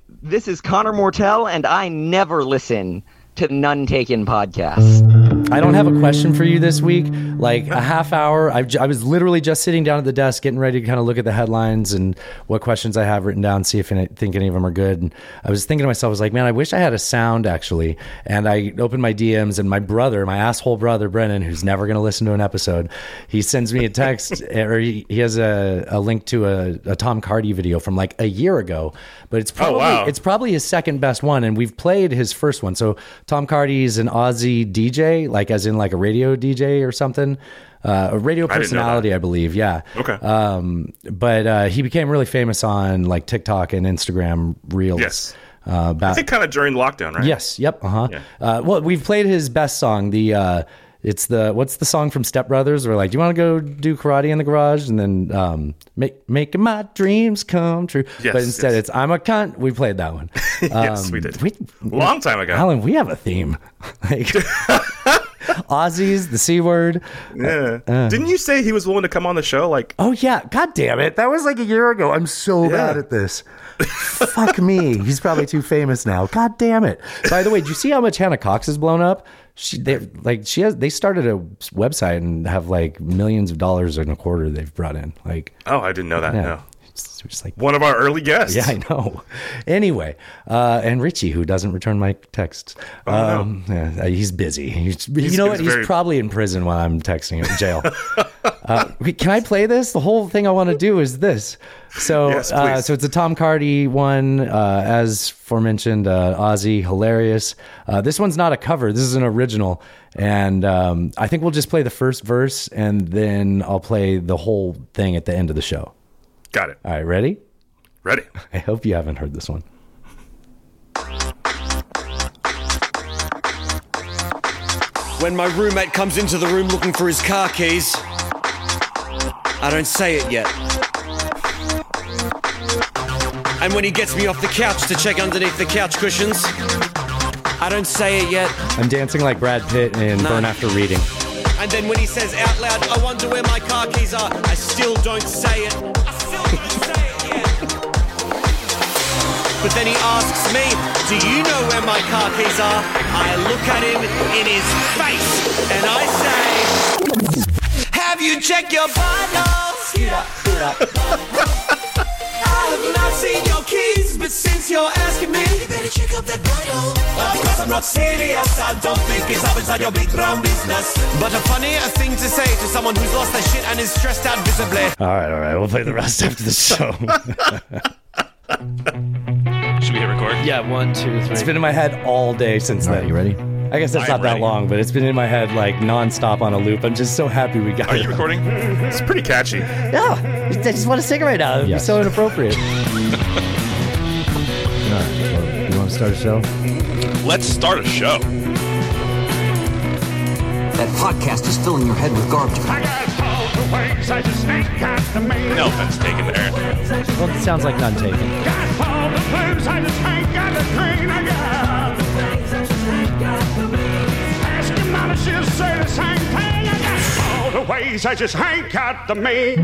This is Connor Mortel, and I never listen to None Taken podcast. I don't have a question for you this week. Like a half hour, I was literally just sitting down at the desk getting ready to kind of look at the headlines and what questions I have written down, see if I think any of them are good. And I was thinking to myself, I was like, man, I wish I had a sound actually. And I opened my DMs, and my brother, my asshole brother, Brennan, who's never going to listen to an episode, he sends me a text, or he has a link to a Tom Cardy video from like a year ago, but it's probably his second best one. And we've played his first one. So Tom Cardy's an Aussie DJ, like as in like a radio DJ or something, a radio personality, I believe. Yeah. Okay. But he became really famous on like TikTok and Instagram Reels. Yes. I think kind of during lockdown, right? Yes. Yep. Yeah. Well, we've played his best song. What's the song from Step Brothers? We're like, do you want to go do karate in the garage? And then making my dreams come true. Yes, but instead it's I'm a cunt. We played that one. Yes, we did. Long time ago. Alan, we have a theme. Like, Aussies, the C word. Yeah. Didn't you say he was willing to come on the show? Like, oh yeah, god damn it, that was like a year ago. I'm so bad at this. Fuck me. He's probably too famous now. God damn it. By the way, did you see how much Hannah Cox has blown up? They started a website and have like millions of dollars in a quarter they've brought in. Like, oh, I didn't know that. Yeah. No. Just like one of our early guests. Yeah, I know. Anyway, and Richie, who doesn't return my texts. Yeah, he's busy. You know what? He's probably in prison while I'm texting him, jail. Can I play this? The whole thing I want to do is this. So, yes, please. So it's a Tom Cardy one, as aforementioned, Aussie, hilarious. This one's not a cover. This is an original. And I think we'll just play the first verse, and then I'll play the whole thing at the end of the show. Got it. All right, ready? Ready. I hope you haven't heard this one. When my roommate comes into the room looking for his car keys, I don't say it yet. And when he gets me off the couch to check underneath the couch cushions, I don't say it yet. I'm dancing like Brad Pitt in Burn After Reading. And then when he says out loud, I wonder where my car keys are, I still don't say it. But then he asks me, do you know where my car keys are? I look at him in his face and I say, have you checked your vitals? I have not seen your keys, but since you're asking me, you better check up that vital. Of course I'm not serious, I don't think it's up inside your big brown business. But a funnier thing to say to someone who's lost their shit and is stressed out visibly. All right, we'll play the rest after the show. Should we hit record? Yeah, 1, 2, 3. It's been in my head all day since then. Are you ready? I guess that's not that long, but it's been in my head like nonstop on a loop. I'm just so happy we got it. Are you recording? It's pretty catchy. Yeah, I just want to sing right now. It'd be so inappropriate. All right, well, you want to start a show? Let's start a show. That podcast is filling your head with garbage. No offense taken there. Well, it sounds like none taken. Ways I just ain't got the me.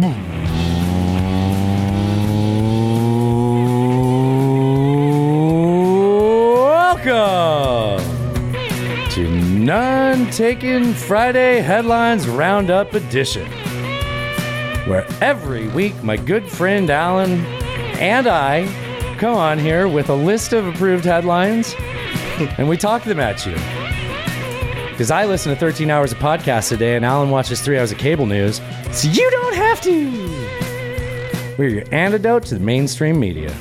Welcome to None Taken Friday Headlines Roundup Edition, where every week my good friend Alan and I come on here with a list of approved headlines and we talk them at you. Because I listen to 13 hours of podcasts a day and Alan watches 3 hours of cable news, so you don't have to. We're your antidote to the mainstream media.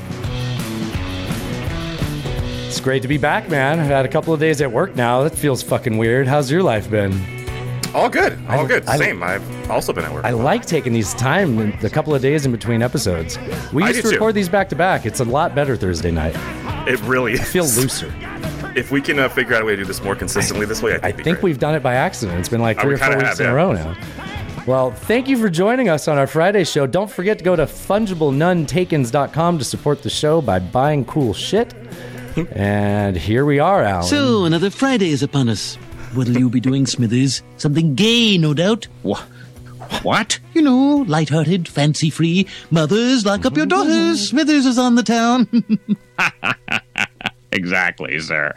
It's great to be back, man. I've had a couple of days at work now. That feels fucking weird. How's your life been? All good. All good. Same. I've also been at work. I like taking these time, a couple of days in between episodes. We used to record these back to back. It's a lot better Thursday night. It really is. I feel looser. If we can figure out a way to do this more consistently this way, I think we've done it by accident. It's been like 3 or 4 weeks in a row now. Well, thank you for joining us on our Friday show. Don't forget to go to fungiblenuntakens.com to support the show by buying cool shit. And here we are, Alan. So, another Friday is upon us. What'll you be doing, Smithers? Something gay, no doubt. What? You know, lighthearted, fancy-free. Mothers, lock up your daughters. Smithers is on the town. Exactly, sir.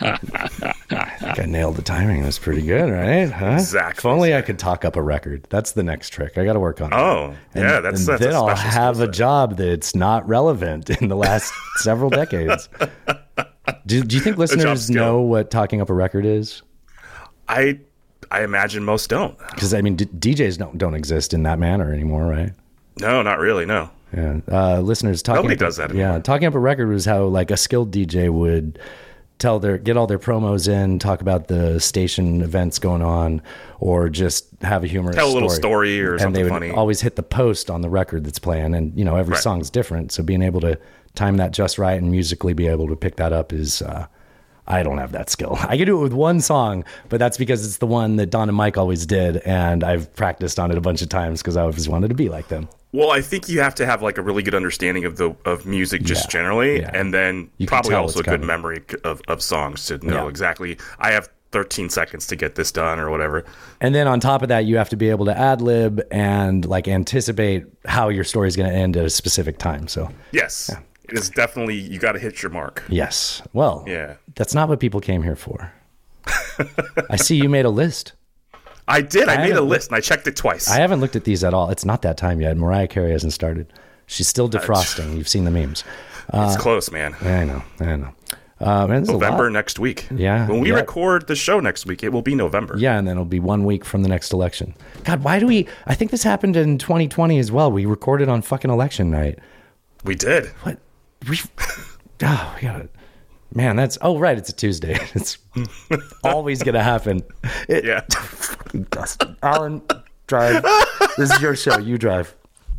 I nailed the timing. That's pretty good, right? Huh? Exactly. If only I could talk up a record. That's the next trick. I got to work on it. Oh, yeah, that's and a then I'll special have skill a set. job that's not relevant in the last several decades. Do you think listeners skill. know what talking up a record is? I imagine most don't. Because I mean, DJs don't exist in that manner anymore, right? No, not really. No. Yeah, listeners, Nobody does that anymore. Yeah, talking up a record was how like a skilled DJ would get all their promos in, talk about the station events going on, or just have a humorous Tell a little story or and something they would funny. always hit the post on the record that's playing, and you know every Right. song's different, so being able to time that just right and musically be able to pick that up is. I don't have that skill. I can do it with one song, but that's because it's the one that Don and Mike always did, and I've practiced on it a bunch of times because I always wanted to be like them. Well, I think you have to have like a really good understanding of music just generally, yeah. and then You can probably tell also a what's good coming. memory of songs to know Yeah. exactly. I have 13 seconds to get this done or whatever. And then on top of that, you have to be able to ad lib and like anticipate how your story is going to end at a specific time. So Yes, it is definitely, you got to hit your mark. yes, well, Yeah. that's not what people came here for. I see you made a list. I did. I made a haven't list and I checked it twice. I haven't looked at these at all. It's not that time yet. Mariah Carey hasn't started. She's still defrosting. You've seen the memes. It's close, man. I know. Man, there's a November lot. next week. Yeah, When we yeah. record the show next week, it will be November. Yeah, and then it'll be 1 week from the next election. God, why do we? I think this happened in 2020 as well. We recorded on fucking election night. We did. What? We got it. Man, that's right. It's a Tuesday. It's always gonna happen. Yeah. Dustin, Alan, drive. This is your show. You drive.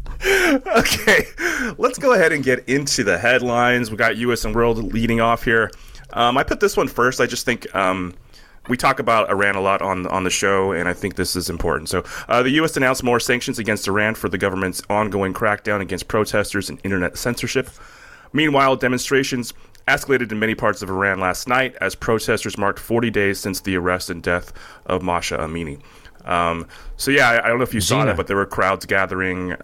Okay, let's go ahead and get into the headlines. We got U.S. and World leading off here. I put this one first. I just think we talk about Iran a lot on the show, and I think this is important. So the U.S. announced more sanctions against Iran for the government's ongoing crackdown against protesters and internet censorship. Meanwhile, demonstrations escalated in many parts of Iran last night as protesters marked 40 days since the arrest and death of Mahsa Amini. So yeah, I don't know if you saw Gina. that, but there were crowds gathering.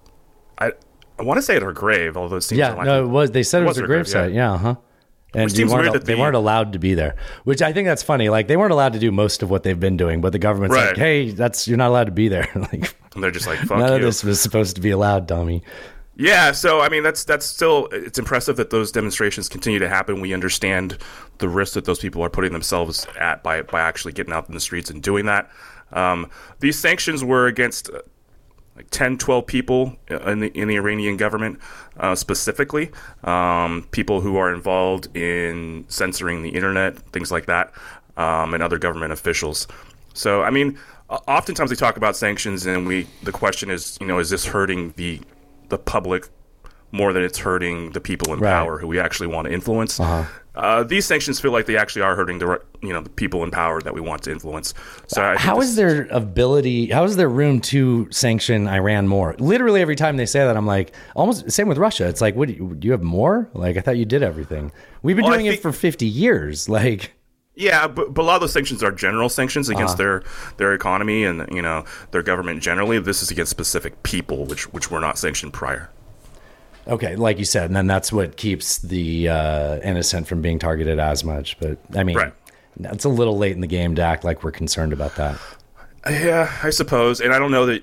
I want to say at her grave, although it seems Yeah, unlikely. no, it was. They said it was a her grave, gravesite. Yeah, huh. And Which seems weird that they weren't allowed to be there, which I think that's funny. Like they weren't allowed to do most of what they've been doing, but the government's Right. like, "Hey, you're not allowed to be there." Like And they're just like, fuck none you. of this was supposed to be allowed, dummy. Yeah, so I mean that's still, it's impressive that those demonstrations continue to happen. We understand the risk that those people are putting themselves at by actually getting out in the streets and doing that. These sanctions were against like 10, 12 people in the Iranian government, specifically people who are involved in censoring the internet, things like that, and other government officials. So I mean, oftentimes we talk about sanctions, and the question is, is this hurting the public more than it's hurting the people in Right. power who we actually want to influence? These sanctions feel like they actually are hurting the people in power that we want to influence. So I think How this- is there room to sanction Iran more? Literally every time they say that, I'm like, almost same with Russia. It's like, what do you have more? Like, I thought you did everything. We've been Well, I doing it think- for 50 years. Like, Yeah, but a lot of those sanctions are general sanctions against their economy and their government generally. This is against specific people, which were not sanctioned prior. okay, like you said, and then that's what keeps the innocent from being targeted as much. But I mean, Right. it's a little late in the game to act like we're concerned about that. Yeah, I suppose, and I don't know that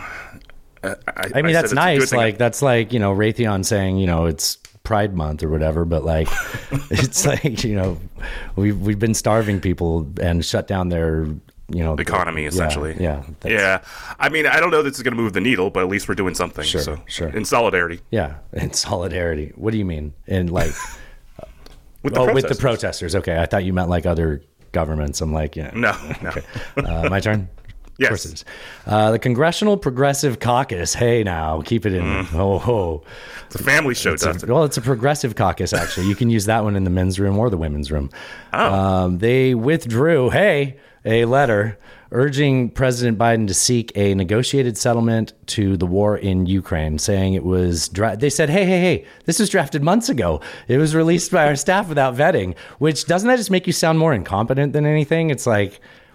I mean, said that's it's a good nice. thing. Like that's like Raytheon saying it's Pride Month or whatever. But like, it's like we've been starving people and shut down their economy essentially. Yeah. Yeah, I mean, I don't know that it's going to move the needle, but at least we're doing something. Sure, so, sure. In solidarity Yeah, in solidarity. What do you mean? In like, with the with the protesters. protesters. Okay, I thought you meant like other governments. I'm like, yeah. No. My turn. Yes. Of course it is. The Congressional Progressive Caucus. Hey, now keep it in. Oh. It's a family show, Dustin. It's a progressive caucus, actually. You can use that one in the men's room or the women's room. They withdrew, a letter urging President Biden to seek a negotiated settlement to the war in Ukraine, saying it was, they said, hey, this was drafted months ago. It was released by our staff without vetting, which doesn't that just make you sound more incompetent than anything? It's like,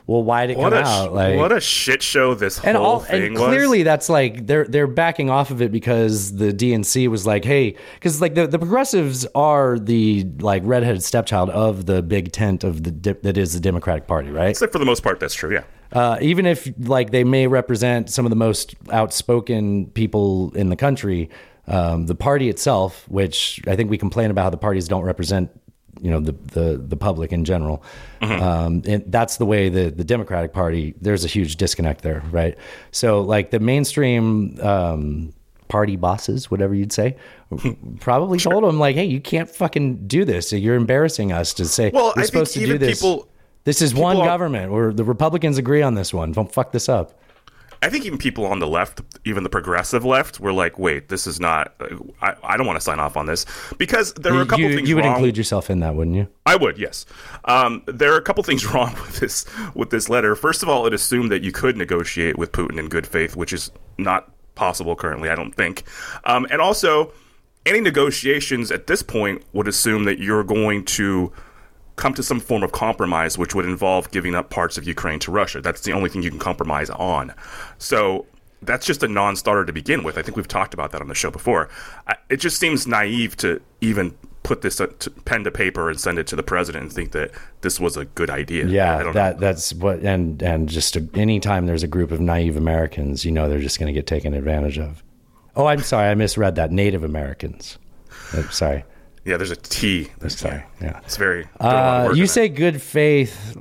well, why'd it come out? Like, what a shit show this whole thing was. And clearly that's like they're backing off of it because the DNC was like, hey, because like the progressives are the like redheaded stepchild of the big tent of that is the Democratic Party, right? Except for the most part, that's true. Yeah. Even if like they may represent some of the most outspoken people in the country, the party itself, which I think we complain about how the parties don't represent, the public in general. And that's the way the Democratic Party, there's a huge disconnect there, right? So like the mainstream party bosses, whatever you'd say, probably told them like, hey, you can't fucking do this. You're embarrassing us to say we're supposed to do this. This is one government where the Republicans agree on this one. Don't fuck this up. I think even people on the left, even the progressive left, were like, wait, this is not, I don't want to sign off on this. Because there are a couple things wrong. You would include yourself in that, wouldn't you? I would, yes. There are a couple things wrong with this letter. First of all, it assumed that you could negotiate with Putin in good faith, which is not possible currently, I don't think. And also, any negotiations at this point would assume that you're going to come to some form of compromise, which would involve giving up parts of Ukraine to Russia. That's the only thing you can compromise on. So that's just a non-starter to begin with. I think we've talked about that on the show before. It just seems naive to even put this pen to paper and send it to the president and think that this was a good idea. Yeah, that's what, and just anytime there's a group of naive Americans, they're just going to get taken advantage of. Oh, I'm sorry, I misread that. Native Americans. Sorry. Yeah, there's a T. Sorry. Yeah, it's very. You say good faith.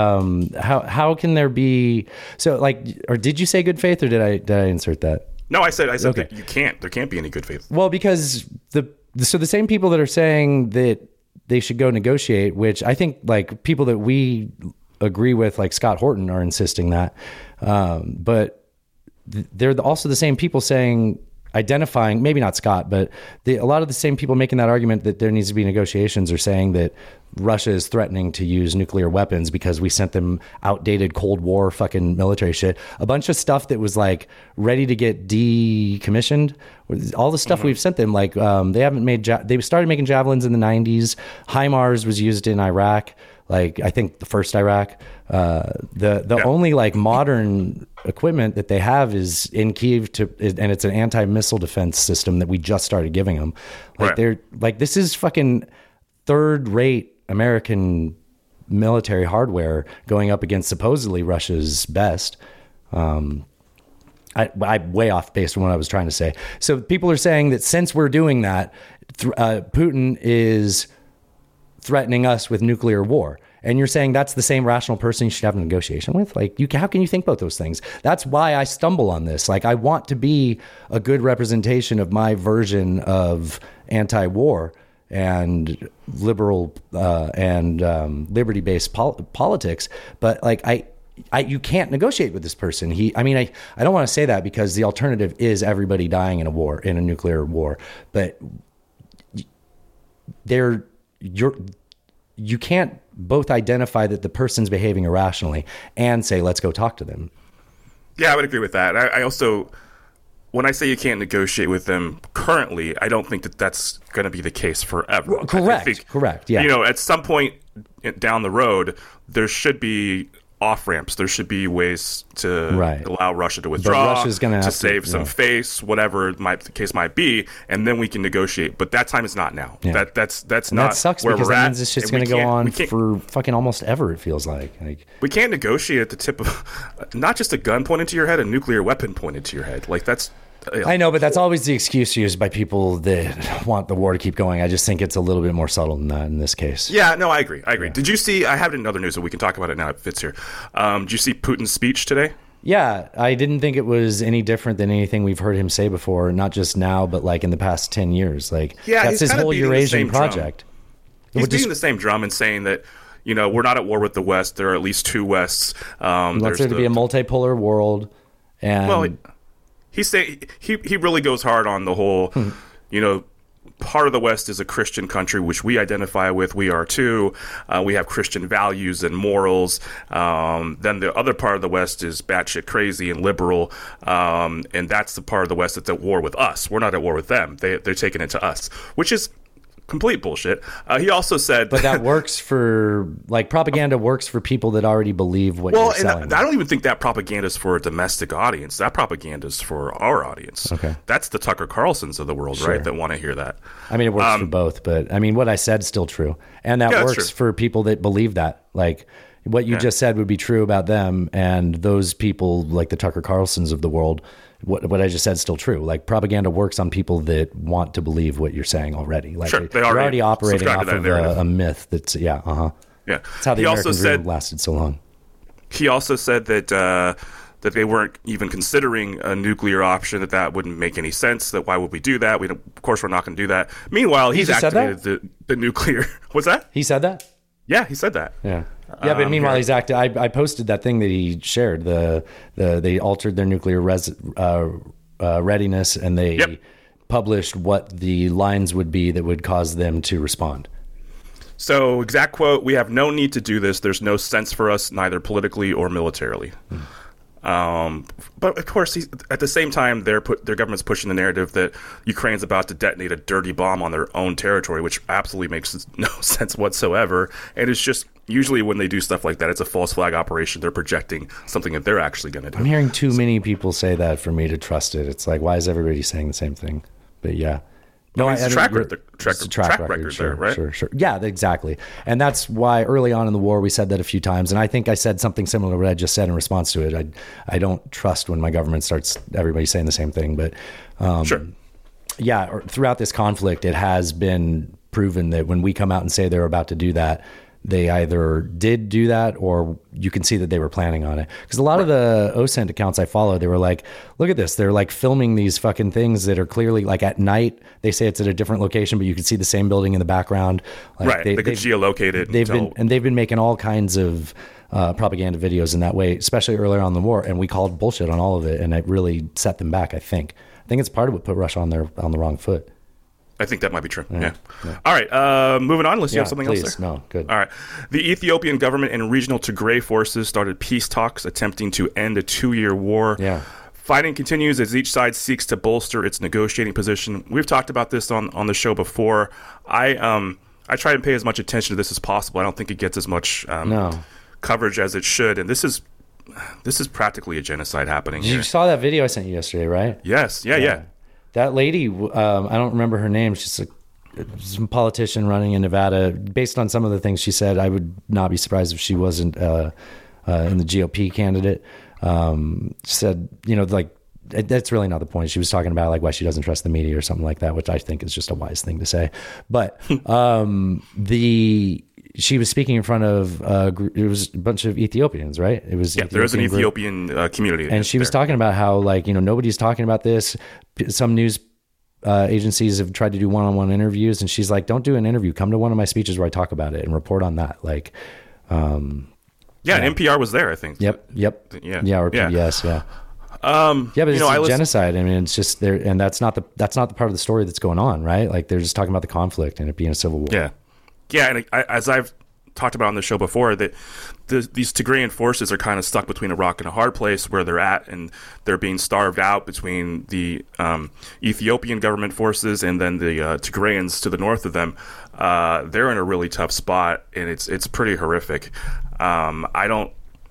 How can there be? So, like, or did you say good faith, or did I insert that? No, I said okay. That you can't. There can't be any good faith. Well, because the same people that are saying that they should go negotiate, which I think like people that we agree with, like Scott Horton, are insisting that, but they're also the same people identifying, maybe not Scott, but a lot of the same people making that argument that there needs to be negotiations are saying that Russia is threatening to use nuclear weapons because we sent them outdated Cold War fucking military shit. A bunch of stuff that was like ready to get decommissioned. All the stuff we've sent them, like they started making javelins in the 90s. HIMARS was used in Iraq. Like I think the first Iraq, only like modern equipment that they have is in Kyiv and it's an anti-missile defense system that we just started giving them. Like right. They're like, this is fucking third-rate American military hardware going up against supposedly Russia's best. I'm way off based on what I was trying to say. So people are saying that since we're doing that, Putin is threatening us with nuclear war. And you're saying that's the same rational person you should have a negotiation with? Like, how can you think both those things? That's why I stumble on this. Like, I want to be a good representation of my version of anti-war and liberal and liberty-based politics. But like, you can't negotiate with this person. I don't want to say that because the alternative is everybody dying in a nuclear war. But you can't both identify that the person's behaving irrationally and say, let's go talk to them. Yeah, I would agree with that. I also, when I say you can't negotiate with them currently, I don't think that that's going to be the case forever. Well, correct. Yeah. At some point down the road, there should be off-ramps. There should be ways to allow Russia to withdraw, to save some face, whatever the case might be, and then we can negotiate. But that time is not now. Yeah. That's not that sucks where because we're that at. Means it's just going to go on for fucking almost ever, it feels like. We can't negotiate at the tip of not just a gun pointed to your head, a nuclear weapon pointed to your head. Like that's. I know, but that's always the excuse used by people that want the war to keep going. I just think it's a little bit more subtle than that in this case. Yeah, no, I agree. Yeah. Did you see, I have it in other news, so we can talk about it now. It fits here. Did you see Putin's speech today? Yeah, I didn't think it was any different than anything we've heard him say before, not just now, but like in the past 10 years. Like, that's his whole Eurasian project. He's beating the same drum and saying that, we're not at war with the West. There are at least two Wests. He wants there to be a multipolar world. And he really goes hard on the whole, part of the West is a Christian country, which we identify with. We are too. We have Christian values and morals. Then the other part of the West is batshit crazy and liberal. And that's the part of the West that's at war with us. We're not at war with them. They're taking it to us, which is complete bullshit. He also said, but that works for propaganda works for people that already believe what you're selling. I don't even think that propaganda is for a domestic audience. That propaganda is for our audience. Okay, that's the Tucker Carlsons of the world, right? That want to hear that. I mean, it works for both, but I mean, what I said is still true, and that works for people that believe that. Like what you just said would be true about them, and those people, like the Tucker Carlsons of the world. What I just said is still true. Like propaganda works on people that want to believe what you're saying already. Like they're already operating off of a myth. That's That's how the American dream lasted so long. He also said that that they weren't even considering a nuclear option. That wouldn't make any sense. That why would we do that? Of course, we're not going to do that. Meanwhile, he's activated the nuclear. What's that? He said that. Yeah, he said that. Yeah. Yeah, but meanwhile, he's active. I posted that thing that he shared. They altered their nuclear readiness, and they published what the lines would be that would cause them to respond. So, exact quote: "We have no need to do this. There's no sense for us, neither politically or militarily." But of course, at the same time, their government's pushing the narrative that Ukraine's about to detonate a dirty bomb on their own territory, which absolutely makes no sense whatsoever. And it's just usually when they do stuff like that, it's a false flag operation. They're projecting something that they're actually going to do. I'm hearing too many people say that for me to trust it. It's like, why is everybody saying the same thing? But yeah. No, it's a track record there, right? Sure. Yeah, exactly. And that's why early on in the war, we said that a few times. And I think I said something similar to what I just said in response to it. I don't trust when my government starts everybody saying the same thing. But yeah, throughout this conflict, it has been proven that when we come out and say they're about to do that, they either did do that or you can see that they were planning on it. Because a lot of the OSENT accounts I follow, they were like, look at this. They're like filming these fucking things that are clearly like at night. They say it's at a different location, but you can see the same building in the background. Like right. They could geolocate it. They've been making all kinds of propaganda videos in that way, especially earlier on in the war. And we called bullshit on all of it. And it really set them back, I think. I think it's part of what put Russia on the wrong foot. I think that might be true. Yeah. All right. Moving on. Let's see something else there. No, good. All right. The Ethiopian government and regional Tigray forces started peace talks attempting to end a 2-year war. Yeah. Fighting continues as each side seeks to bolster its negotiating position. We've talked about this on the show before. I try to pay as much attention to this as possible. I don't think it gets as much coverage as it should. And this is practically a genocide happening here. You saw that video I sent you yesterday, right? Yes. Yeah. That lady, I don't remember her name. She's some politician running in Nevada. Based on some of the things she said, I would not be surprised if she wasn't in the GOP candidate. She said, that's really not the point. She was talking about like why she doesn't trust the media or something like that, which I think is just a wise thing to say. But she was speaking in front of it was a bunch of Ethiopians, right? It was there is an Ethiopian community, and she was talking about how nobody's talking about this. Some news agencies have tried to do one-on-one interviews, and she's like, "Don't do an interview. Come to one of my speeches where I talk about it and report on that." And NPR was there, I think. Yep. Yeah, or PBS. Yeah. But it's genocide. I mean, it's just there, and that's not the part of the story that's going on, right? Like they're just talking about the conflict and it being a civil war. Yeah, and as I've talked about on the show before, that these Tigrayan forces are kind of stuck between a rock and a hard place where they're at, and they're being starved out between the Ethiopian government forces and then the Tigrayans to the north of them. They're in a really tough spot, and it's pretty horrific. I don't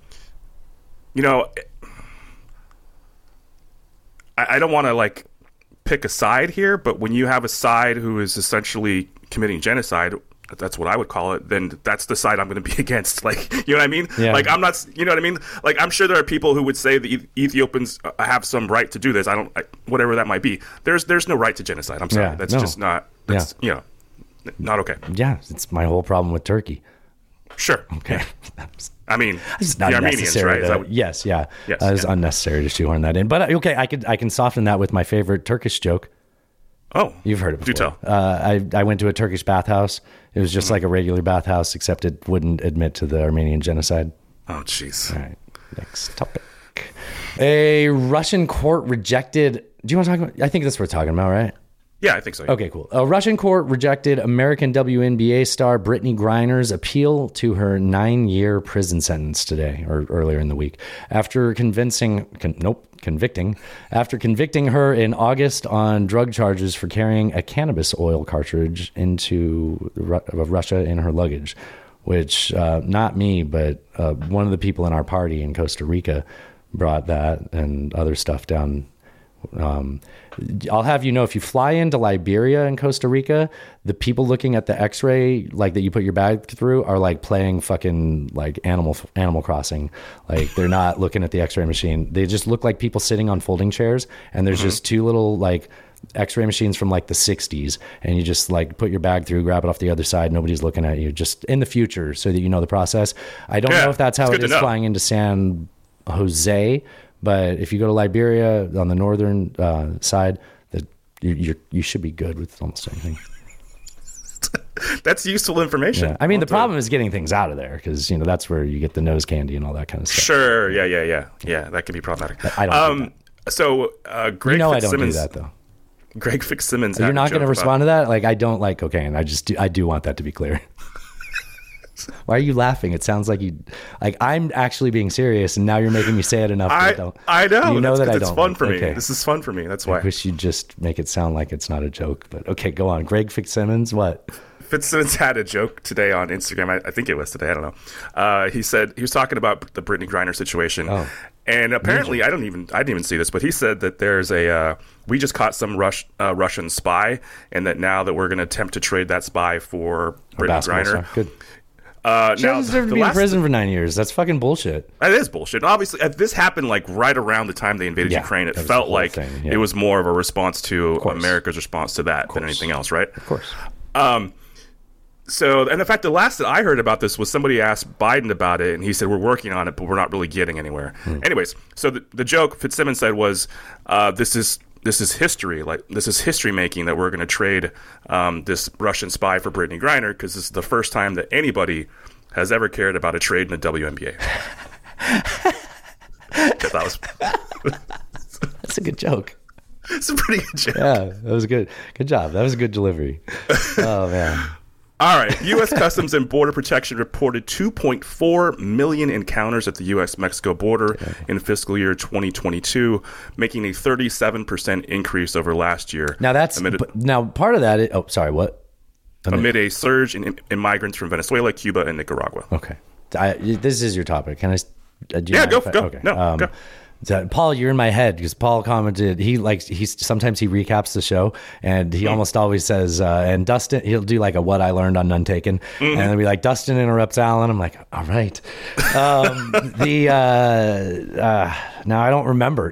want to pick a side here, but when you have a side who is essentially committing genocide, that's what I would call it, then that's the side I'm going to be against. You know what I mean? Yeah. I'm not, you know what I mean? I'm sure there are people who would say the Ethiopians have some right to do this. Whatever that might be. There's no right to genocide. I'm sorry. Just not, not okay. Yeah. It's my whole problem with Turkey. Sure. Okay. I mean, it's not the Armenians, right? Yes. It was unnecessary to shoehorn that in. But okay, I can soften that with my favorite Turkish joke. Oh, you've heard it before. Do tell. I went to a Turkish bathhouse. It was just like a regular bathhouse, except it wouldn't admit to the Armenian genocide. Oh, jeez. All right, next topic. A Russian court rejected. Do you want to talk about? I think that's what we're talking about, right? Yeah, I think so. Okay, cool. A Russian court rejected American WNBA star Brittany Griner's appeal to her 9-year prison sentence today, or earlier in the week, after convicting her in August on drug charges for carrying a cannabis oil cartridge into Russia in her luggage, which not me, but one of the people in our party in Costa Rica brought that and other stuff down. I'll have you know, if you fly into Liberia and Costa Rica, the people looking at the X-ray, like that you put your bag through, are like playing fucking like Animal Crossing. Like they're not looking at the X-ray machine. They just look like people sitting on folding chairs, and there's just two little like X-ray machines from like the 60s, and you just like put your bag through, grab it off the other side. Nobody's looking at you. Just in the future, so that you know the process. I don't know if that's how it is flying into San Jose. But if you go to Liberia on the northern side, you should be good with almost anything. That's useful information. Yeah. I mean, the problem is getting things out of there, because that's where you get the nose candy and all that kind of stuff. Sure. Yeah. That can be problematic. I don't do that. So Greg I Fitzsimmons, don't do that though. Greg Fitzsimmons. You're not going to respond to that? Like, I don't like cocaine. I do want that to be clear. Why are you laughing? It sounds like I'm actually being serious, and now you're making me say it enough. I know. You know that I don't. It's fun for me. Okay. This is fun for me. That's why. I wish you'd just make it sound like it's not a joke. But okay, go on. Greg Fitzsimmons, what? Fitzsimmons had a joke today on Instagram. I think it was today. I don't know. He said he was talking about the Brittany Griner situation. Oh. And apparently, I didn't even see this, but he said that there's we just caught some Russian spy, and that now that we're going to attempt to trade that spy for Brittany Griner. Star. Good. She doesn't deserve to be in prison for 9 years. That's fucking bullshit. That is bullshit. Obviously, this happened like right around the time they invaded Ukraine. It felt like it was more of a response to America's response to that than anything else, right? Of course. So, and in fact, the last that I heard about this was somebody asked Biden about it, and he said, we're working on it, but we're not really getting anywhere. Anyways, so the joke Fitzsimmons said was, this is history. Like, this is history making, that we're going to trade this Russian spy for Brittany Griner, because this is the first time that anybody has ever cared about a trade in the WNBA. That's a good joke. It's a pretty good joke. Yeah, that was good. Good job. That was a good delivery. Oh, man. All right. U.S. Customs and Border Protection reported 2.4 million encounters at the U.S.-Mexico border in fiscal year 2022, making a 37% increase over last year. Now, part of that... what? Amid a surge in migrants from Venezuela, Cuba, and Nicaragua. Okay. This is your topic. Can I... go. Okay. No, go. Paul, you're in my head, because Paul commented sometimes he recaps the show, and he almost always says, and Dustin, he'll do like a what I learned on None Taken, and then be like, Dustin interrupts Alan. I'm like, all right. Now I don't remember.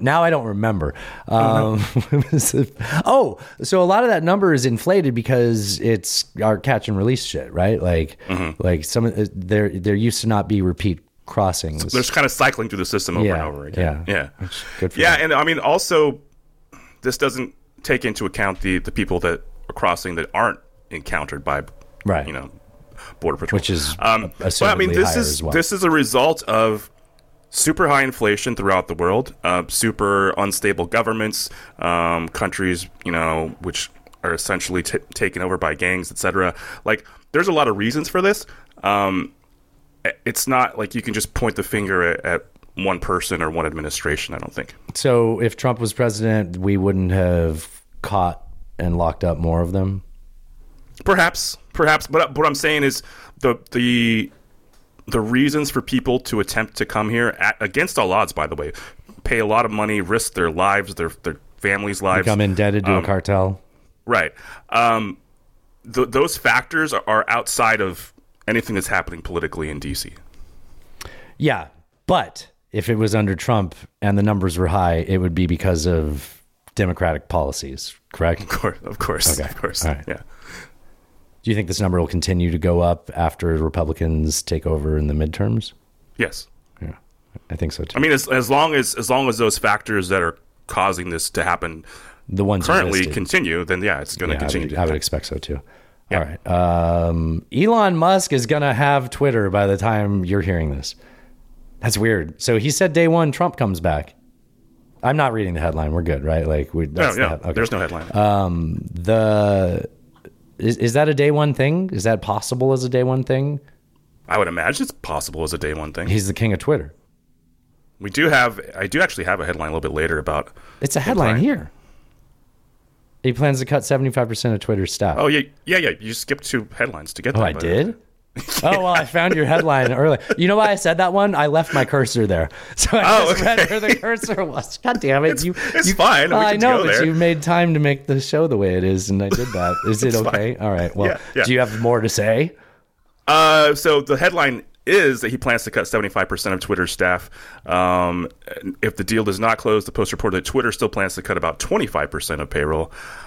So a lot of that number is inflated because it's our catch and release shit, right? Like some there used to not be repeat crossings. So they're just kind of cycling through the system over and over again. Yeah. Good for them. And I mean, also, this doesn't take into account the people that are crossing that aren't encountered by, Border Patrol. Which is but I mean, this is a result of super high inflation throughout the world, super unstable governments, countries, which are essentially taken over by gangs, etc. Like, there's a lot of reasons for this. It's not like you can just point the finger at one person or one administration, I don't think. So if Trump was president, we wouldn't have caught and locked up more of them? Perhaps. But what I'm saying is the reasons for people to attempt to come here, against all odds, by the way, pay a lot of money, risk their lives, their families' lives. Become indebted to a cartel. Right. Those factors are outside of anything that's happening politically in D.C. Yeah, but if it was under Trump and the numbers were high, it would be because of Democratic policies, correct? Of course. Okay. Of course. All right. Yeah. Do you think this number will continue to go up after Republicans take over in the midterms? Yes. Yeah, I think so too. I mean, as long as those factors that are causing this to happen, the ones currently continue, then it's going to continue. I would expect so too. Yeah. All right. Elon Musk is going to have Twitter by the time you're hearing this. That's weird. So he said day one Trump comes back. I'm not reading the headline. We're good, right? Like There's no headline. Is that a day one thing? Is that possible as a day one thing? I would imagine it's possible as a day one thing. He's the king of Twitter. I do actually have a headline a little bit later about. It's a headline here. He plans to cut 75% of Twitter's staff. Oh, yeah. You skipped 2 headlines to get there. Oh, I did? Oh, well, I found your headline early. You know why I said that one? I left my cursor there. So I just read where the cursor was. God damn it. It's fine. We I can know, go but there. you made time to make the show the way it is, and I did that. Is it okay? All right. Well, Yeah. Do you have more to say? So the headline is that he plans to cut 75% of Twitter's staff. If the deal does not close, the Post reported that Twitter still plans to cut about 25% of payroll.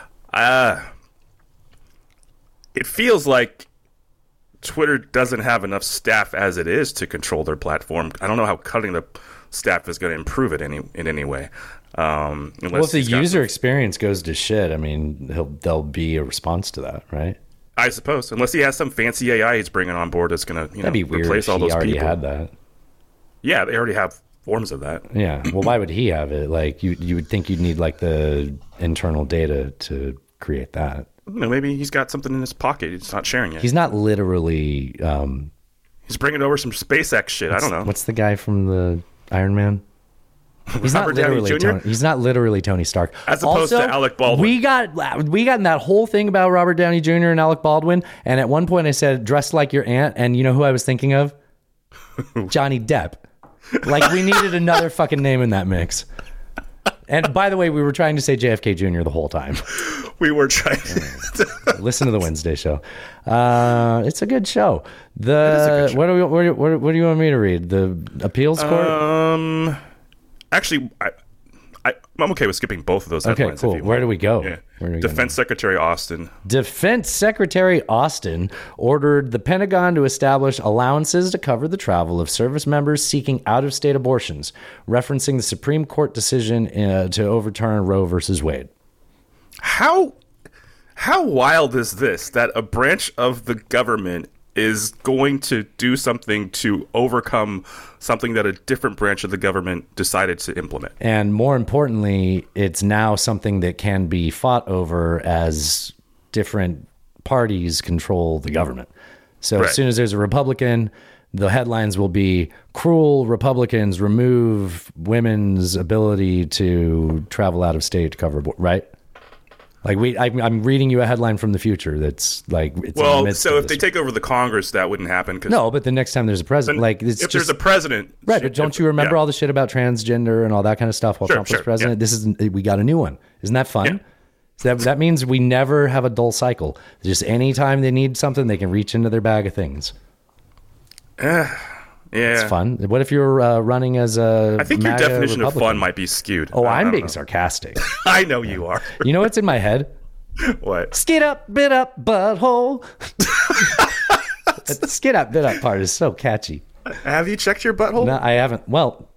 It feels like Twitter doesn't have enough staff as it is to control their platform. I don't know how cutting the staff is going to improve it in any way. Well, if the user experience goes to shit, I mean, there'll be a response to that, right? I suppose, unless he has some fancy AI he's bringing on board that's going to That'd be weird replace if all those he already people. had that. Yeah, they already have forms of that. Yeah. Well, why would he have it? Like, you would think you'd need like the internal data to create that. Maybe he's got something in his pocket. He's not sharing it. He's not literally. He's bringing over some SpaceX shit. I don't know. What's the guy from the Iron Man? He's Robert not literally Downey Jr.? He's not literally Tony Stark. As opposed to Alec Baldwin. We got in that whole thing about Robert Downey Jr. and Alec Baldwin, and at one point I said dressed like your aunt, and you know who I was thinking of? Johnny Depp. Like, we needed another fucking name in that mix. And by the way, we were trying to say JFK Jr. the whole time. We were trying. Listen to the Wednesday show. It's a good show. What do you want me to read? The appeals court? Actually, I'm okay with skipping both of those headlines. Okay, cool. Where do we go? Yeah. Where do we go Defense Secretary Austin. Defense Secretary Austin ordered the Pentagon to establish allowances to cover the travel of service members seeking out-of-state abortions, referencing the Supreme Court decision to overturn Roe versus Wade. How wild is this, that a branch of the government is going to do something to overcome something that a different branch of the government decided to implement? And more importantly, it's now something that can be fought over as different parties control the government. So Right. As soon as there's a Republican, the headlines will be cruel Republicans remove women's ability to travel out of state to cover, right? Like I'm reading you a headline from the future that's like, it's in the midst so of if they this. take over the Congress, that wouldn't happen. No, but the next time there's a president, like it's if just, there's a president, right? But don't you remember all the shit about transgender and all that kind of stuff while Trump was president? Yeah. We got a new one. Isn't that fun? Yeah. So that means we never have a dull cycle. Just anytime they need something, they can reach into their bag of things. Yeah, It's fun. What if you're running as a I think MAGA your definition Republican? of fun might be skewed. Oh, I I'm don't being know. sarcastic. I know you are. You know what's in my head? What? Skid up, bit up, butthole. The skid up, bit up part is so catchy. Have you checked your butthole? No, I haven't. Well,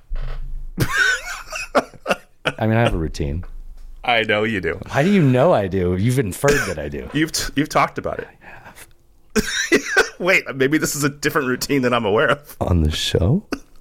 I mean, I have a routine. I know you do. How do you know I do? You've inferred that I do. You've talked about it. Wait, maybe this is a different routine than I'm aware of. On the show?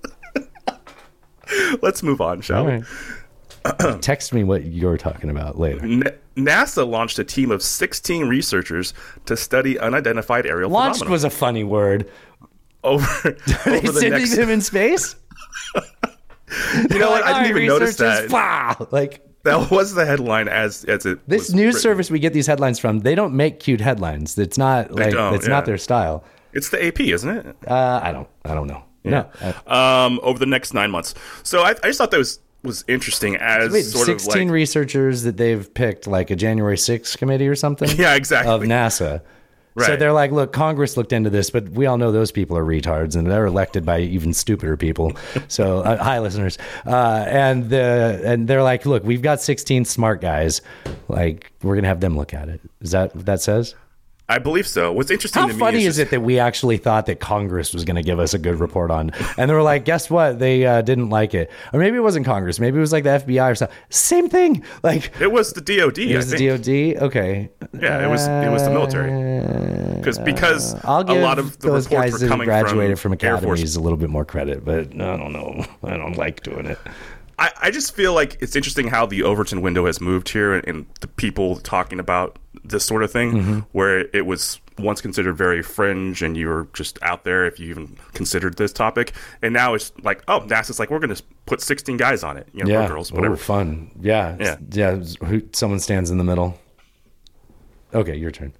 Let's move on, shall we? Text me what you're talking about later. NASA launched a team of 16 researchers to study unidentified aerial Launched phenomena. was a funny word. over the Sending next. them in space? You know what? I didn't even notice that. Like, That was the headline as it. this was news written. service we get these headlines from, they don't make cute headlines. It's not like don't, it's yeah. not their style. It's the AP, isn't it? I don't know. Yeah. No. Over the next 9 months. So I just thought that was interesting as Wait, sort 16 of like researchers that they've picked, like a January 6th committee or something? Yeah, exactly. Of NASA. So Right. they're like, look, Congress looked into this, but we all know those people are retards, and they're elected by even stupider people. So, hi, listeners. And they're like, look, we've got 16 smart guys. Like, we're going to have them look at it. Is that what that says? I believe so. What's interesting How to me funny is is it that we actually thought that Congress was going to give us a good report on, and they were like, guess what? They didn't like it. Or maybe it wasn't Congress. Maybe it was like the FBI or something. Same thing. Like, it was the DOD. it was the DOD? Okay. Yeah, it was the military. Because I'll give a lot of the those reports guys were that coming graduated from Air Force. academies a little bit more credit, but I don't know. I don't like doing it. I just feel like it's interesting how the Overton window has moved here, and the people talking about this sort of thing, where it was once considered very fringe and you were just out there if you even considered this topic, and now it's like, oh, NASA's like, we're going to put 16 guys on it, or girls, whatever. Oh, fun. Yeah. Someone stands in the middle. Okay, your turn.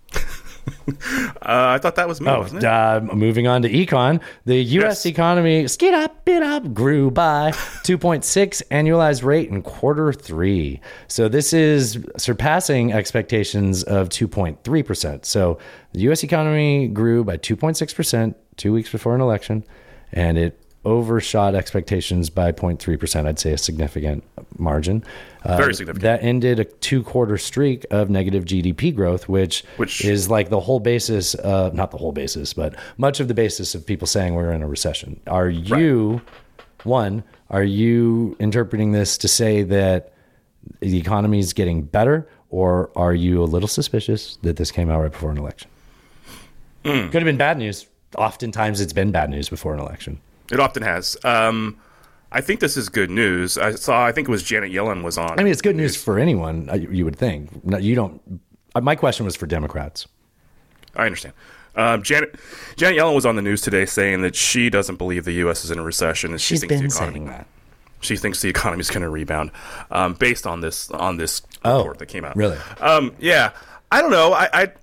I thought that was me, wasn't it? Moving on to econ, the U.S. economy grew by 2.6 annualized rate in quarter 3. So this is surpassing expectations of 2.3%. So the U.S. economy grew by 2.6% 2 weeks before an election, and it overshot expectations by 0.3%. I'd say a significant margin. Very significant. That ended a 2-quarter streak of negative GDP growth, which is like the whole basis, not the whole basis, but much of the basis of people saying we're in a recession. Are you interpreting this to say that the economy is getting better, or are you a little suspicious that this came out right before an election? Could have been bad news. Oftentimes it's been bad news before an election. It often has. I think this is good news. I think it was Janet Yellen was on. I mean, it's good news for anyone, you would think. You don't. My question was for Democrats. I understand. Janet Yellen was on the news today saying that she doesn't believe the U.S. is in a recession, and She's been saying that. She thinks the economy is going to rebound, based on this report that came out. Really? Yeah. I don't know.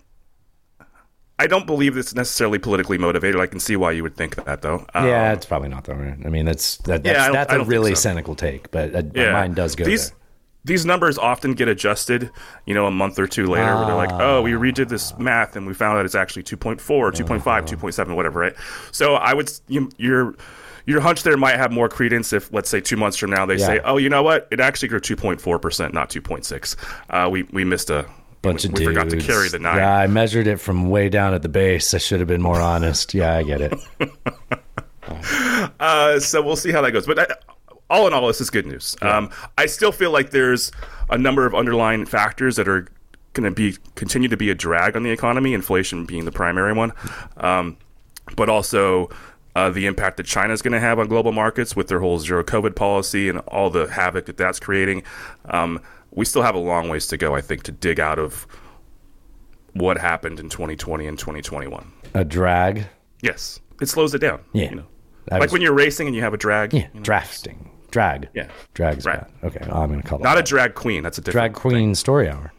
I don't believe it's necessarily politically motivated. I can see why you would think that, though. Yeah, it's probably not, though. Right? I mean, that's a really cynical take, but mine does go there. These numbers often get adjusted, a month or two later, where they're like, oh, we redid this math and we found out it's actually 2.4, 2.5, 2.7, whatever, right? So I would, your hunch there might have more credence if, let's say, 2 months from now they say, oh, you know what? It actually grew 2.4%, not 2.6. We missed a bunch of dudes. We forgot to carry the 9. Yeah, I measured it from way down at the base. I should have been more honest. Yeah, I get it. So we'll see how that goes. But all in all, this is good news. Yeah. I still feel like there's a number of underlying factors that are going to continue to be a drag on the economy, inflation being the primary one, but also the impact that China is going to have on global markets with their whole zero COVID policy and all the havoc that that's creating. We still have a long ways to go, I think, to dig out of what happened in 2020 and 2021. A drag? Yes. It slows it down. Yeah. Like when you're racing and you have a drag. Yeah, drafting. Drag. Yeah. Drag's bad. Okay, I'm going to call it not that. A drag queen. That's a different drag queen thing. Story hour.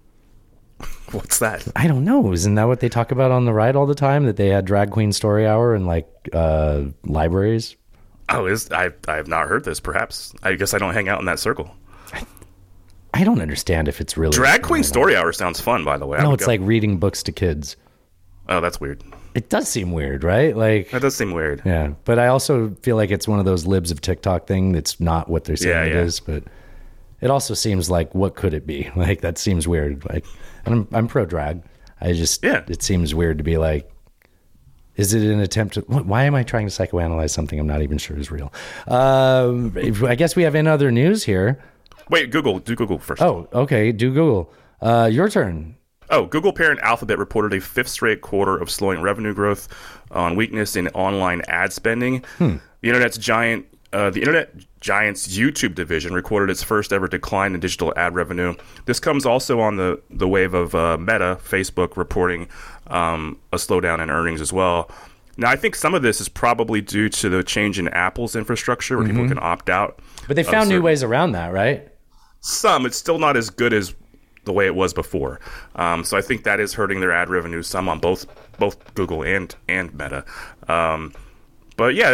What's that? I don't know. Isn't that what they talk about on the ride all the time? That they had drag queen story hour in libraries? Oh, I have not heard this. Perhaps. I guess I don't hang out in that circle. I don't understand if it's really drag queen story hour sounds fun. By the way, no, it's like reading books to kids. Oh, that's weird. It does seem weird, right? Like that does seem weird. Yeah, but I also feel like it's one of those libs of TikTok thing that's not what they're saying it is. But it also seems like, what could it be? Like that seems weird. Like, and I'm pro drag. It seems weird to be like, is it an attempt to? Why am I trying to psychoanalyze something I'm not even sure is real? I guess we have in other news here. Wait, do Google first. Oh, okay, do Google. Your turn. Oh, Google parent Alphabet reported a 5th straight quarter of slowing revenue growth on weakness in online ad spending. The internet giant's YouTube division recorded its first ever decline in digital ad revenue. This comes also on the wave of Meta, Facebook, reporting a slowdown in earnings as well. Now, I think some of this is probably due to the change in Apple's infrastructure where people can opt out. But they found new ways around that, right? Some. It's still not as good as the way it was before. So I think that is hurting their ad revenue some on both Google and Meta. But yeah,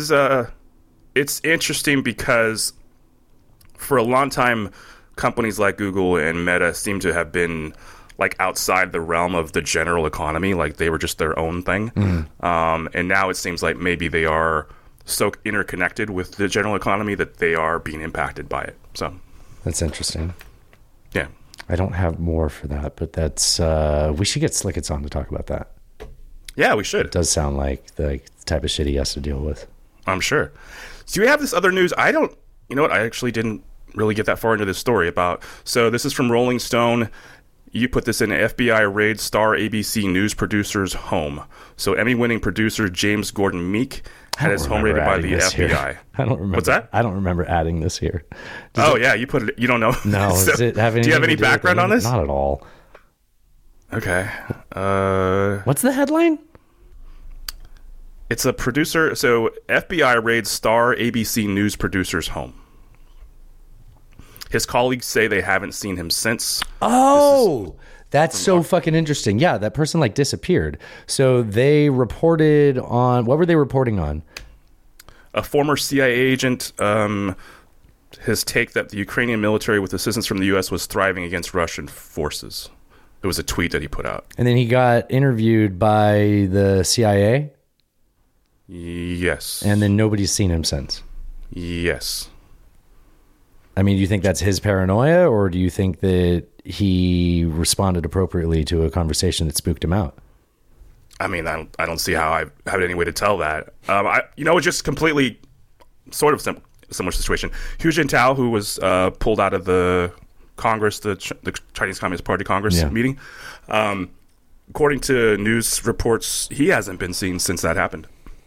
it's interesting because for a long time, companies like Google and Meta seem to have been like outside the realm of the general economy, like they were just their own thing. And now it seems like maybe they are so interconnected with the general economy that they are being impacted by it. So that's interesting. Yeah. I don't have more for that, but that's we should get Slickets on to talk about that. Yeah, we should. It does sound like the type of shit he has to deal with. I'm sure. So we have this other news. I actually didn't really get that far into this story about. So this is from Rolling Stone. You put this in FBI raid star ABC News producer's home. So Emmy-winning producer James Gordon Meek had his home raided by the FBI. I don't remember. What's that? I don't remember adding this here. Yeah, you put it. You don't know? No. So, Does it have do you have any background on this? Not at all. Okay. What's the headline? It's a producer. So FBI raids star ABC News producer's home. His colleagues say they haven't seen him since. Oh, that's so fucking interesting. Yeah, that person like disappeared. So they reported on, what were they reporting on? A former CIA agent, his take that the Ukrainian military with assistance from the U.S. was thriving against Russian forces. It was a tweet that he put out. And then he got interviewed by the CIA? Yes. And then nobody's seen him since? Yes. I mean, do you think that's his paranoia, or do you think that he responded appropriately to a conversation that spooked him out? I mean, I don't see how I have any way to tell that. It's just completely sort of similar situation. Hu Jintao, who was pulled out of the Congress, the Chinese Communist Party Congress meeting, according to news reports, he hasn't been seen since that happened.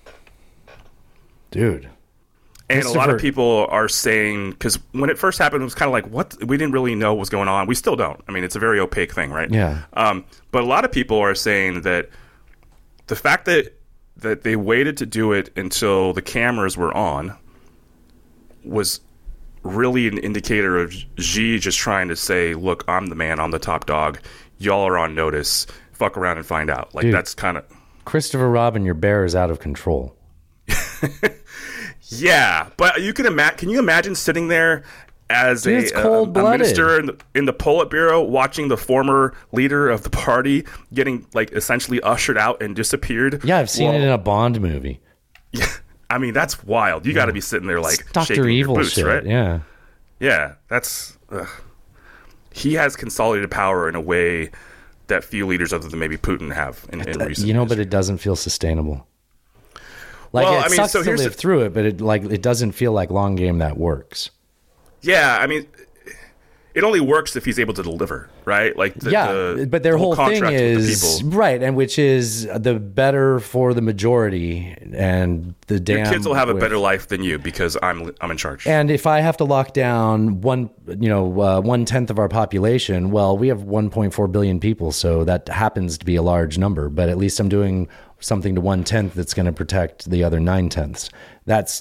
Dude. And a lot of people are saying, because when it first happened, it was kind of like, what? We didn't really know what was going on. We still don't. I mean, it's a very opaque thing, right? Yeah. But a lot of people are saying that the fact that they waited to do it until the cameras were on was really an indicator of Xi just trying to say, look, I'm the man, I'm the top dog. Y'all are on notice. Fuck around and find out. Like, dude, that's kind of... Christopher Robin, your bear is out of control. Yeah, but you can imagine. Can you imagine sitting there as a minister in the Politburo, watching the former leader of the party getting like essentially ushered out and disappeared? Yeah, I've seen it in a Bond movie. Yeah, I mean that's wild. You got to be sitting there like Dr. Evil your boots, shit, right? Yeah, yeah. That's he has consolidated power in a way that few leaders other than maybe Putin have in recent history. But it doesn't feel sustainable. Like, it sucks to live through it, but it doesn't feel like long game that works. Yeah, I mean, it only works if he's able to deliver, right? Like, but their whole thing is right, and which is the better for the majority, and the damn your kids will have a better life than you because I'm in charge. And if I have to lock down 1/10 of our population, well, we have 1.4 billion people, so that happens to be a large number. But at least I'm doing something to 1/10 that's going to protect the other 9/10. That's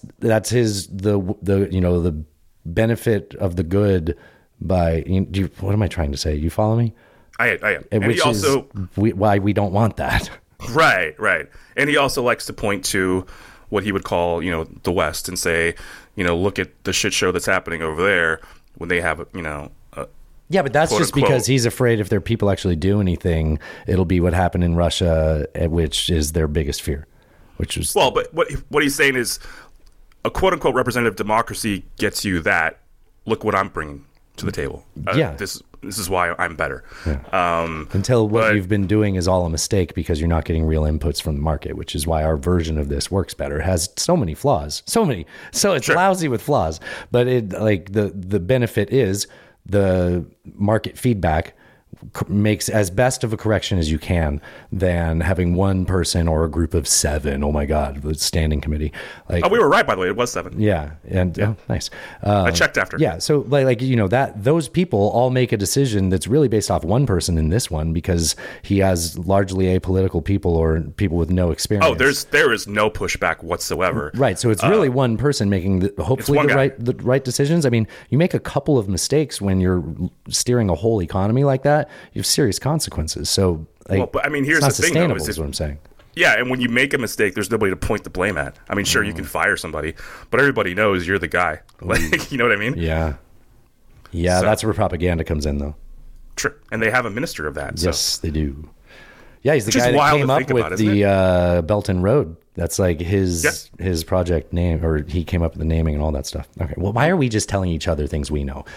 the benefit of the good by what am I trying to say? You follow me? I am. And which is why we don't want that. Right. And he also likes to point to what he would call, the West and say, look at the shit show that's happening over there when they have, yeah, but that's just because he's afraid if their people actually do anything, it'll be what happened in Russia, which is their biggest fear. But what he's saying is a quote unquote representative democracy gets you that. Look what I'm bringing to the table. This is why I'm better. Yeah. Until what you've been doing is all a mistake because you're not getting real inputs from the market, which is why our version of this works better. It has so many flaws, so it's lousy with flaws, but the benefit is the market feedback makes as best of a correction as you can than having one person or a group of 7. Oh my God, the standing committee. We were right, by the way. It was 7. Yeah. And nice. I checked after. Yeah. So that those people all make a decision that's really based off one person in this one because he has largely apolitical people or people with no experience. Oh, there is no pushback whatsoever. Right. So it's really one person making hopefully the right decisions. I mean, you make a couple of mistakes when you're steering a whole economy like that. You have serious consequences. So, but I mean, here's the thing, though, is what I'm saying. Yeah, and when you make a mistake, there's nobody to point the blame at. I mean, sure, you can fire somebody, but everybody knows you're the guy. You know what I mean? Yeah. Yeah, so, that's where propaganda comes in, though. True, and they have a minister of that. Yes, they do. Yeah, he's the guy that came up with the Belton Road. That's like his project name, or he came up with the naming and all that stuff. Okay, well, why are we just telling each other things we know?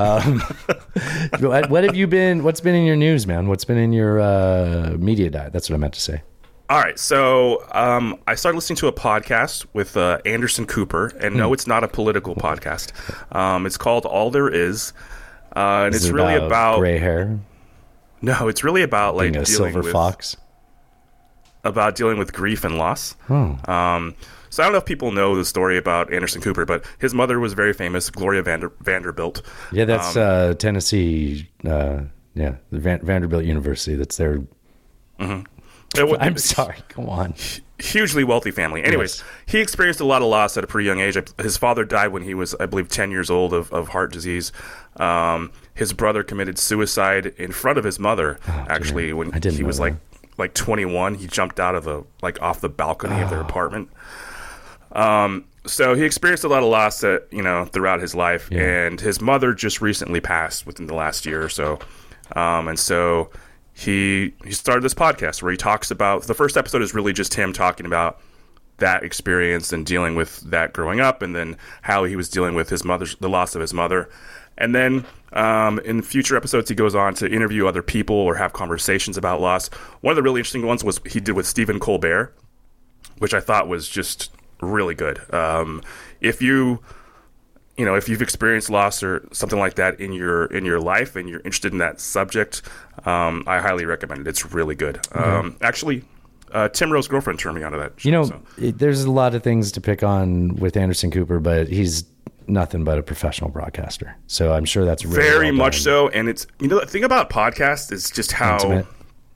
What have you been? What's been in your news, man? What's been in your media diet? That's what I meant to say. All right, so I started listening to a podcast with Anderson Cooper, and no, it's not a political podcast. It's called All There Is, and it's really about gray hair. No, it's really about like Being a dealing silver with, fox. about dealing with grief and loss. So I don't know if people know the story about Anderson Cooper, but his mother was very famous, Gloria Vanderbilt. Yeah, that's Tennessee. Vanderbilt University. That's their. I'm sorry. Go on. Hugely wealthy family. Anyways, he experienced a lot of loss at a pretty young age. His father died when he was, I believe, 10 years old of heart disease. His brother committed suicide in front of his mother. Actually, when he was like 21, he jumped out of off the balcony of their apartment. So he experienced a lot of loss throughout his life, and his mother just recently passed within the last year or so. And so he started this podcast where he talks about, the first episode is really just him talking about that experience and dealing with that growing up, and then how he was dealing with the loss of his mother. And then in future episodes, he goes on to interview other people or have conversations about loss. One of the really interesting ones was he did with Stephen Colbert, which I thought was just really good. If you've experienced loss or something like that in your life and you're interested in that subject, I highly recommend it. It's really good. Actually, Tim Rowe's girlfriend turned me onto that show, there's a lot of things to pick on with Anderson Cooper, but he's nothing but a professional broadcaster. So I'm sure that's really very well much done. so. And it's, the thing about podcasts is just how Intimate.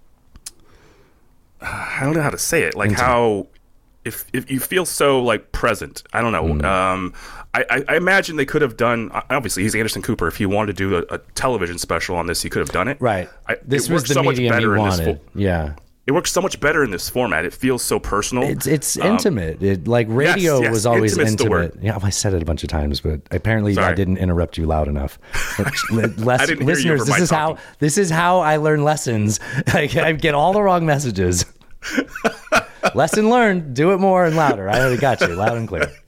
I don't know how to say it. Like Intimate. how if you feel so like present, I don't know. I imagine they could have done, obviously he's Anderson Cooper. If he wanted to do a television special on this, he could have done it. Right. This was the so much medium he better in this wanted. Yeah. It works so much better in this format. It feels so personal. It's intimate. Radio yes, was always intimate's the word. intimate. Yeah, I said it a bunch of times, but apparently I didn't interrupt you loud enough. I didn't hear you over my talking. This is how I learn lessons. I get all the wrong messages. Lesson learned. Do it more and louder. I already got you loud and clear.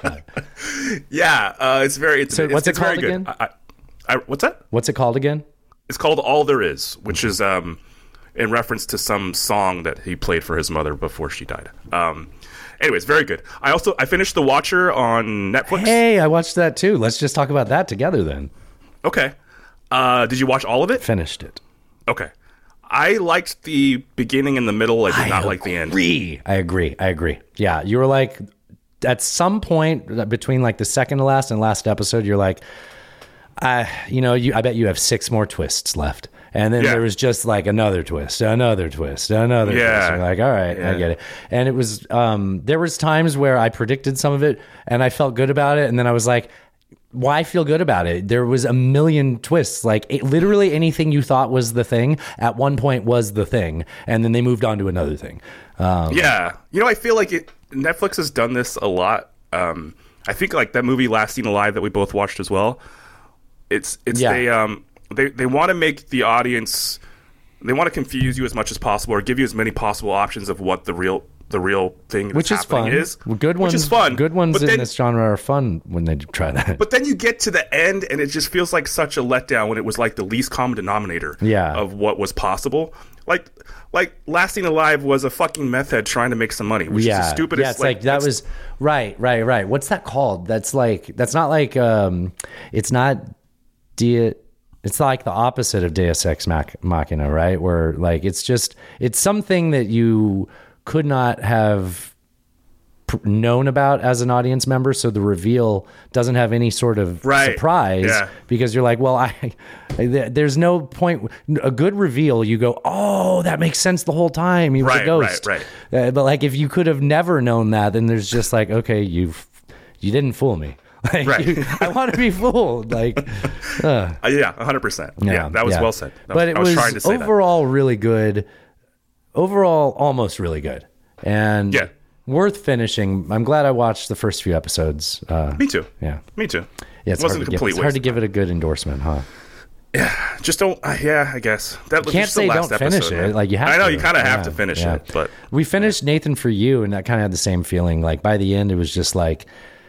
Yeah, it's very intimate. So what's it called very again? Good. What's that? What's it called again? It's called All There Is, which is in reference to some song that he played for his mother before she died. Anyways, very good. I finished The Watcher on Netflix. Hey, I watched that too. Let's just talk about that together then. Okay. Did you watch all of it? Finished it. Okay. I liked the beginning and the middle. I did not like the end. I agree. Yeah, you were like, at some point between like the second to last and last episode, you're like, I bet you have 6 more twists left. And then there was just like another twist. And you're like, all right, I get it. And it was, there was times where I predicted some of it and I felt good about it. And then I was like, why feel good about it? There was a million twists. Like literally anything you thought was the thing at one point was the thing. And then they moved on to another thing. Yeah. I feel like Netflix has done this a lot. I think like that movie Last Seen Alive that we both watched as well. They want to make the audience, they want to confuse you as much as possible or give you as many possible options of what the real thing that's which is happening fun. is. Good ones, which is fun. Good ones but in then, this genre are fun when they try that. But then you get to the end and it just feels like such a letdown when it was like the least common denominator of what was possible. Like Last Seen Alive was a fucking meth head trying to make some money, which is the stupidest. Yeah, it's like that was right. What's that called? That's not like it's not it's like the opposite of Deus Ex Machina, right? Where like it's something that you could not have known about as an audience member, so the reveal doesn't have any sort of surprise because you're like, well, there's no point. A good reveal, you go, oh, that makes sense the whole time. He was a ghost, right. But like if you could have never known that, then there's just like, okay, you didn't fool me. Like, I want to be fooled. Like, yeah, 100%. Yeah, that was well said. But it was trying to say overall really good. Overall, almost really good, and worth finishing. I'm glad I watched the first few episodes. Me too. Yeah, me too. Yeah, it's hard to give it a good endorsement, huh? Yeah, just don't. I guess that you can't say don't finish it. Like you have. I know to. you kind of have to finish it, but we finished Nathan For You, and that kind of had the same feeling. Like by the end, it was just like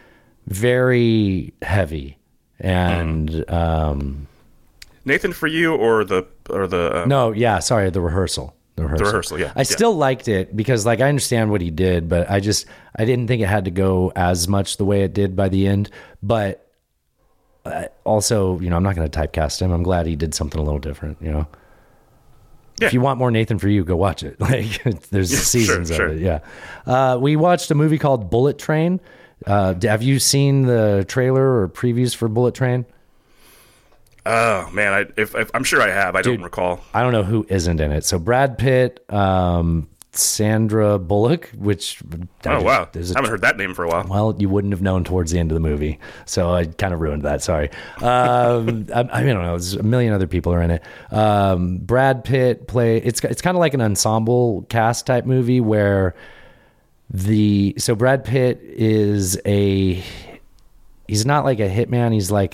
very heavy and Nathan For You or the the rehearsal. The rehearsal, yeah. I still liked it because like I understand what he did, but I didn't think it had to go as much the way it did by the end. But also, I'm not going to typecast him. I'm glad he did something a little different, If you want more Nathan For You, go watch it. Like there's seasons of it. Yeah. We watched a movie called Bullet Train. Have you seen the trailer or previews for Bullet Train? Oh man, I'm sure I have. I don't recall. I don't know who isn't in it. So Brad Pitt, Sandra Bullock, which I haven't heard that name for a while. Well, you wouldn't have known towards the end of the movie, so I kind of ruined that. Sorry. I don't know. There's a million other people are in it. Brad Pitt It's kind of like an ensemble cast type movie where Brad Pitt is he's not like a hitman. He's like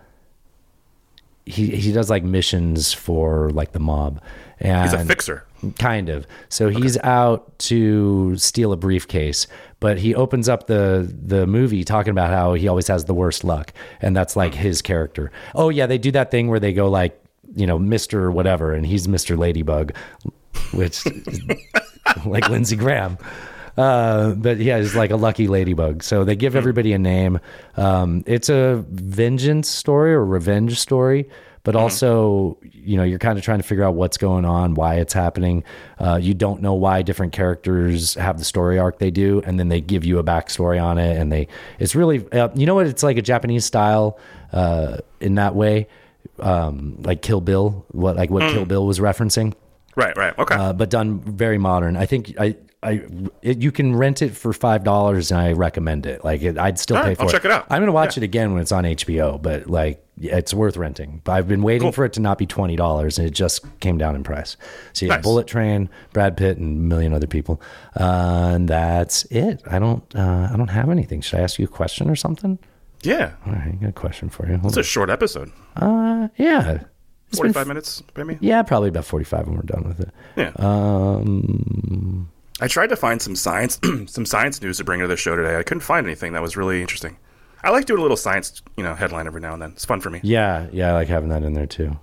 he does like missions for like the mob. And he's a fixer. Kind of. So he's out to steal a briefcase, but he opens up the movie talking about how he always has the worst luck. And that's like his character. Oh yeah. They do that thing where they go like, Mr. whatever, and he's Mr. Ladybug, which like Lindsey Graham. But yeah, it's like a lucky ladybug. So they give everybody a name. It's a vengeance story or revenge story, but also, you're kind of trying to figure out what's going on, why it's happening. You don't know why different characters have the story arc they do, and then they give you a backstory on it. And it's really, it's like a Japanese style in that way, like Kill Bill, what Kill Bill was referencing. Right. Okay. But done very modern. I think you can rent it for $5, and I recommend it. Like I'd still pay for it. I'll check it out. I'm going to watch it again when it's on HBO, but it's worth renting. But I've been waiting for it to not be $20, and it just came down in price. So yeah, nice. Bullet Train, Brad Pitt, and a million other people, and that's it. I don't have anything. Should I ask you a question or something? Yeah. All right, I got a question for you. It's a short episode. Yeah. 45 minutes, maybe? Yeah, probably about 45 when we're done with it. Yeah. I tried to find some science news to bring to the show today. I couldn't find anything that was really interesting. I like doing a little science, headline every now and then. It's fun for me. Yeah, I like having that in there too.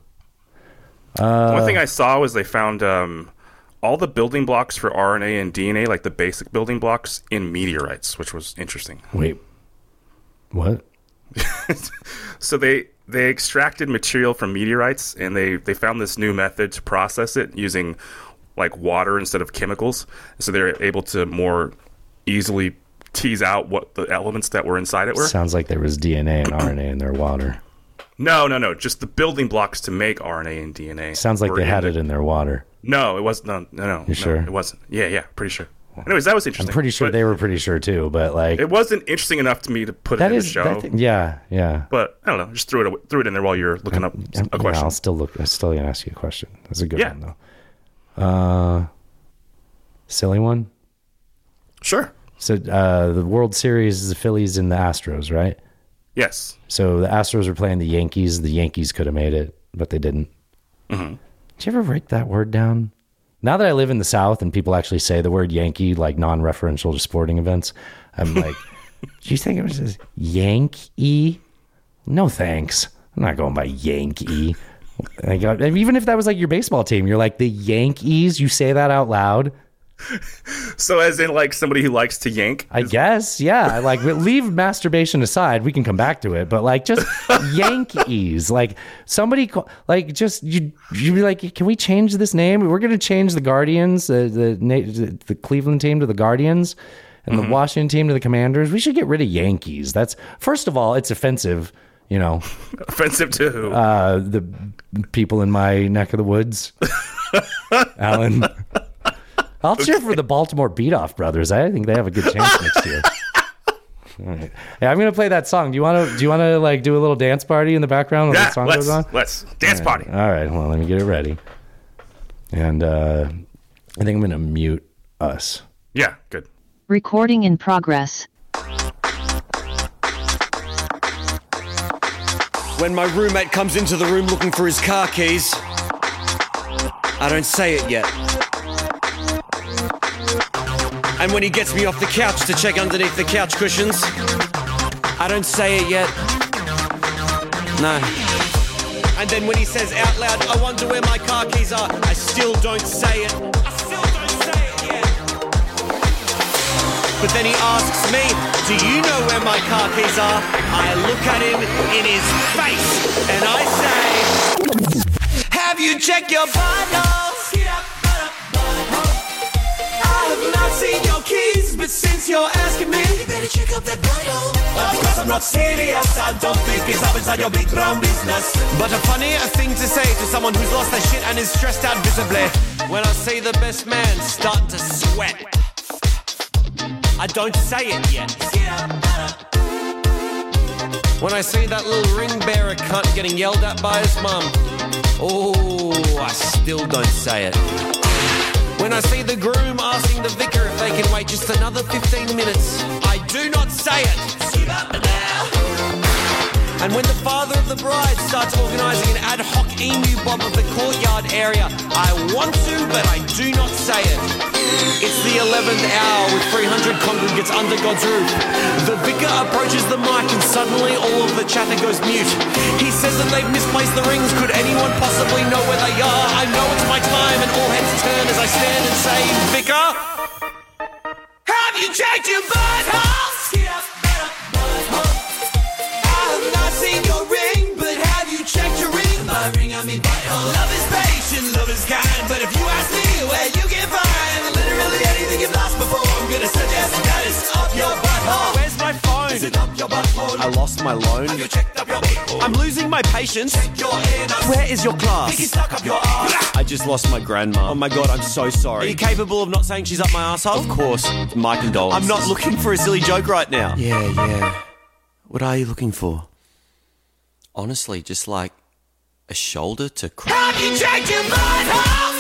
One thing I saw was they found all the building blocks for RNA and DNA, like the basic building blocks, in meteorites, which was interesting. Wait, what? So they extracted material from meteorites, and they found this new method to process it using like water instead of chemicals. So they're able to more easily tease out what the elements that were inside it were. Sounds like there was DNA and RNA in their water. No. Just the building blocks to make RNA and DNA. Sounds like they had it in their water. No, it wasn't. No. You sure? It wasn't. Yeah, pretty sure. Anyways, that was interesting. I'm pretty sure they were pretty sure too, but like it wasn't interesting enough to me to put it in the show. Yeah. But I don't know. Just threw it in there while you're looking up a question. I'll still gonna ask you a question. That's a good one though. Silly one. Sure. So the World Series is the Phillies and the Astros, right? Yes. So the Astros were playing the Yankees. The Yankees could have made it, but they didn't. Mm-hmm. Did you ever write that word down? Now that I live in the South and people actually say the word Yankee, like non-referential to sporting events, I'm like, do you think it was just Yankee? No, thanks. I'm not going by Yankee. Like, even if that was like your baseball team, you're like, the Yankees, you say that out loud? So as in like somebody who likes to yank? I guess, yeah. Like leave masturbation aside. We can come back to it. But like just Yankees. Like somebody like just you'd be like, can we change this name? We're going to change the Guardians, the Cleveland team to the Guardians, and the Washington team to the Commanders. We should get rid of Yankees. That's first of all, it's offensive. Offensive to who? The people in my neck of the woods. Alan. I'll cheer for the Baltimore Beat-Off Brothers. I think they have a good chance next year. All right. Hey, I'm going to play that song. Do you want to like do a little dance party in the background when the song goes on? Let's dance party. All right. Well, let me get it ready. And I think I'm going to mute us. Yeah, good. Recording in progress. When my roommate comes into the room looking for his car keys, I don't say it yet. And when he gets me off the couch to check underneath the couch cushions, I don't say it yet. No. And then when he says out loud, I wonder where my car keys are, I still don't say it. But then he asks me, do you know where my car keys are? I look at him in his face and I say, have you checked your vitals? seen your keys, but since you're asking me, you better check up that Bible. Of course I'm not serious, I don't think it's up inside your big brown business. But a funnier thing to say to someone who's lost their shit and is stressed out visibly. When I see the best man starting to sweat, I don't say it yet. When I see that little ring bearer cunt getting yelled at by his mum, oh, I still don't say it. When I see the groom asking the vicar if they can wait just another 15 minutes, I do not say it. And when the father of the bride starts organising an ad hoc emu bob of the courtyard area, I want to, but I do not say it. It's the 11th hour with 300 congregants under God's roof. The vicar approaches the mic and suddenly all of the chatter goes mute. He says that they've misplaced the rings. Could anyone possibly know where they are? I know it's my time, and all heads turn as I stand and say, Vicar, have you checked your butthole? Seen your ring, but have you checked your ring? My ring, I mean butthole. Love is patient, love is kind, but if you ask me where you can find literally anything you've lost before, I'm gonna suggest that it's up your butthole. Where's my phone? Is it up your butthole? I lost my loan. Have you checked up your butthole? I'm losing my patience. Check your anus. Where is your class? Think you stuck up your ass. I just lost my grandma. Oh my god, I'm so sorry. Are you capable of not saying she's up my asshole? Of course, my condolences. I'm not looking for a silly joke right now. Yeah. What are you looking for? Honestly, just like a shoulder to cry. Have you checked your butthole?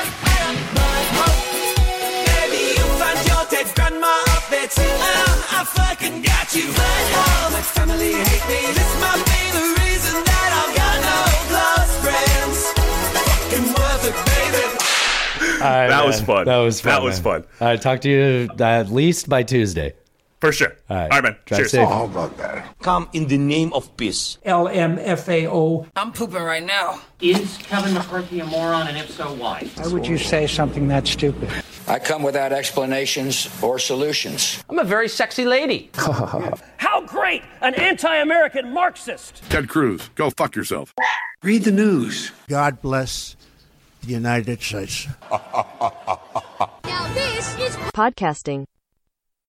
Maybe you'll find your dead grandma up there too. I fucking got you. Butthole, my family hate me. This might be the reason that I've got no close friends. Fucking worth it, baby. That was fun. That was fun. All right, talk to you at least by Tuesday. For sure. All right, man. Cheers. Safe. How about that? Come in the name of peace. LMFAO. I'm pooping right now. Is Kevin McCarthy a moron, and if so, why? Why would you say something that stupid? I come without explanations or solutions. I'm a very sexy lady. How great! An anti-American Marxist! Ted Cruz, go fuck yourself. Read the news. God bless the United States. Now this is podcasting.